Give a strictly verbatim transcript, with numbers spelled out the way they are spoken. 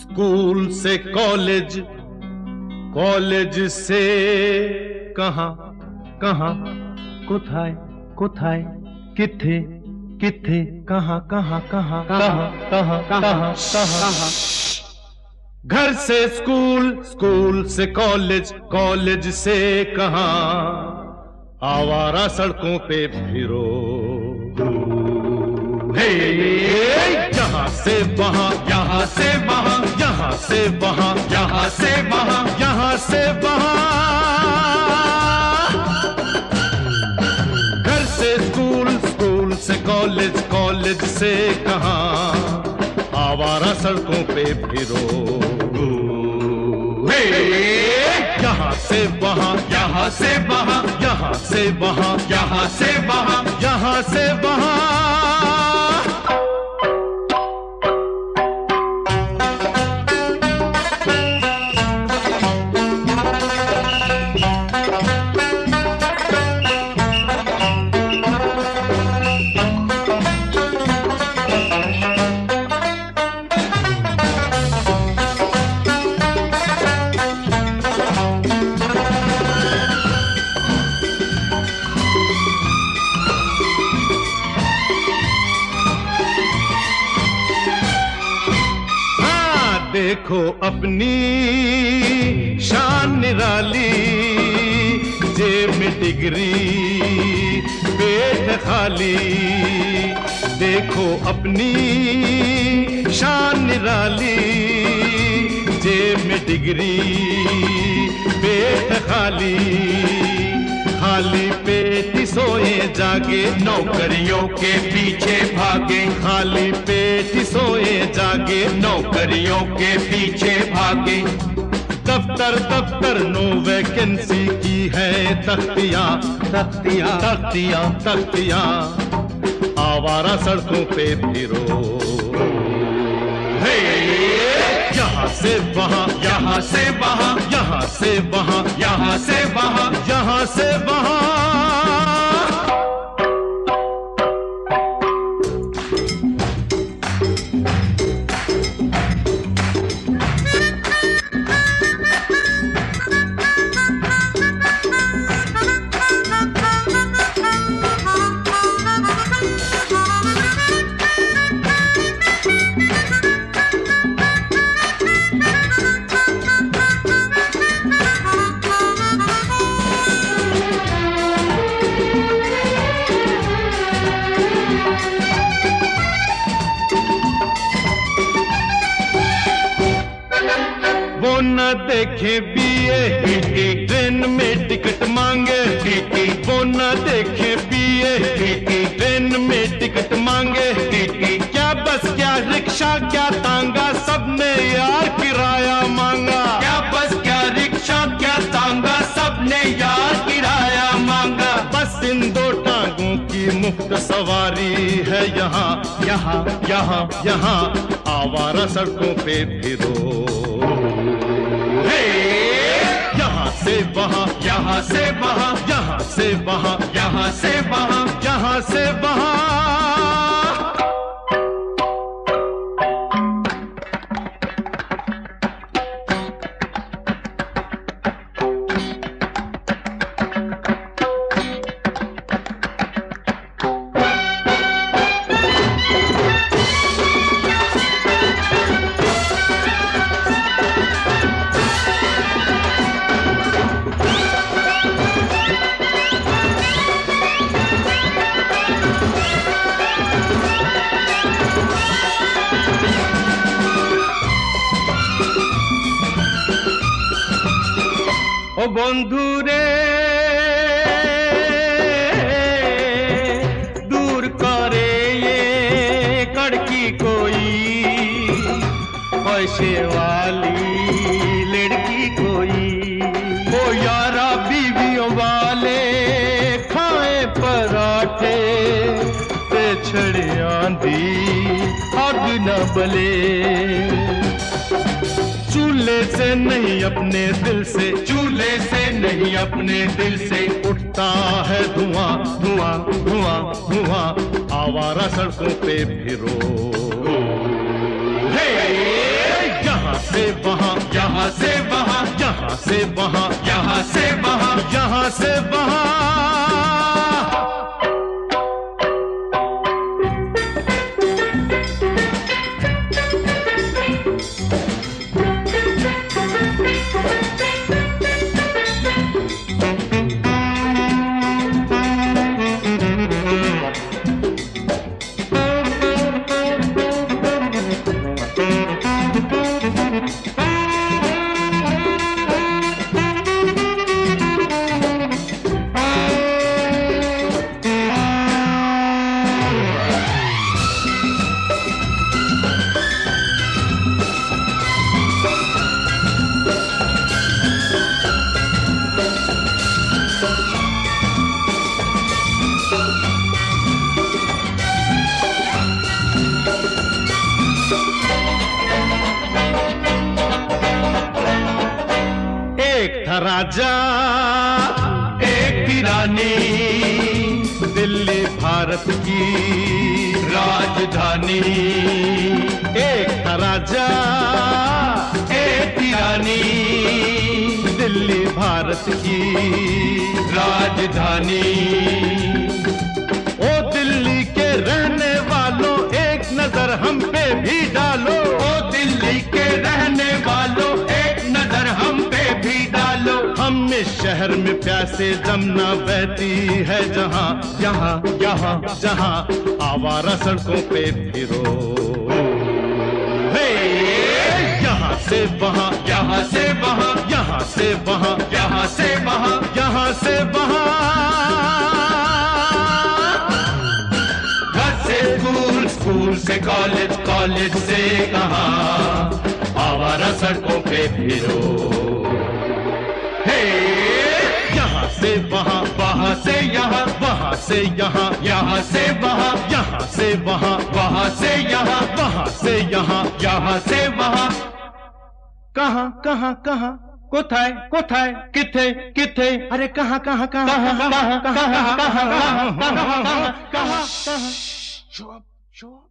School से college, college से कहां कहां, कोथाय कोथाय, किथे किथे, कहां कहां कहां कहां कहां कहां कहां। घर से स्कूल, स्कूल से कॉलेज, कॉलेज से कहां, आवारा सड़कों पे फिरो। हे यहाँ से वहां, यहाँ से वहां, यहाँ से वहां, यहाँ से वहां, यहाँ से वहां। घर से स्कूल, स्कूल से कॉलेज, कॉलेज से कहां, आवारा सड़कों पे फिरो। हे यहाँ से वहां, यहाँ से वहां, यहाँ से वहां, यहाँ से वहां, यहाँ से वहां। देखो अपनी शान निराली, जेब में डिग्री पेट खाली। देखो अपनी शान निराली, जेब में डिग्री पेट खाली। खाली पेट सोए जागे, नौकरियों के पीछे भागे। खाली पेट सोए जागे, नौकरियों के पीछे भागे। दफ्तर दफ्तर नो वैकेंसी की है तख्तियां, तख्तियां तख्तियां तख्तियां। आवारा सड़कों पे फिरो। हे यहाँ से वहां, यहाँ से वहां, यहाँ से वहां, यहाँ से वहां, यहाँ से वहां। वो न देखे बीए, ट्रेन में टिकट मांगे। वो न देखे बीए, ट्रेन में टिकट मांगे। क्या बस क्या रिक्शा क्या तांगा, सबने यार किराया मांगा। क्या बस क्या रिक्शा क्या तांगा, सबने यार किराया मांगा। बस इन दो टांगों की मुफ्त सवारी है यहाँ, यहाँ यहाँ यहाँ। आवारा सड़कों पे फिरो। यहाँ से वहां, यहाँ से वहां, यहाँ से वहां, यहाँ से वहां, यहाँ से वहां। ओ बंधु रे दूर करे ये कड़की कोई, पैसे वाली लड़की कोई। ओ यारा बीवियों वाले खाए पराठे, ते छड़े आंधी आग न बले। चूल्हे से नहीं अपने दिल से, चूल्हे से नहीं अपने दिल से उठता है धुआं धुआं धुआं धुआं। आवारा सड़कों पे फिरो। हे यहाँ से वहाँ, यहाँ से वहाँ, यहाँ से वहाँ, यहाँ से वहाँ, यहाँ से वहाँ। एक था राजा, एक थी रानी, दिल्ली भारत की राजधानी। एक था राजा, एक थी रानी, दिल्ली भारत की राजधानी। ओ दिल्ली के रहने वालों, एक नजर हम पे भी डालो। ओ दिल्ली के रहने वालों, एक नजर हम पे भी डालो। हम इस शहर में प्यासे जमुना बहती है जहाँ, यहाँ यहाँ जहाँ आवारा सड़कों पे फिरो। हे यहाँ से वहाँ, यहाँ से वहाँ, यहाँ से वहाँ, यहाँ से वहाँ, यहाँ से वहाँ। घर से स्कूल, स्कूल से कॉलेज, कॉलेज से कहाँ आवारा सड़कों पे फिरो। हे यहाँ से वहाँ, वहाँ से यहाँ, वहाँ से यहाँ, यहाँ से वहाँ, यहाँ से वहाँ, वहाँ से यहाँ, वहाँ से यहाँ, यहाँ से वहाँ। कहाँ कहाँ कहाँ, कोথায় कोথায়, किथे किथे, अरे कहाँ कहाँ कहाँ कहाँ कहाँ कहाँ कहाँ कहाँ कहाँ कहाँ।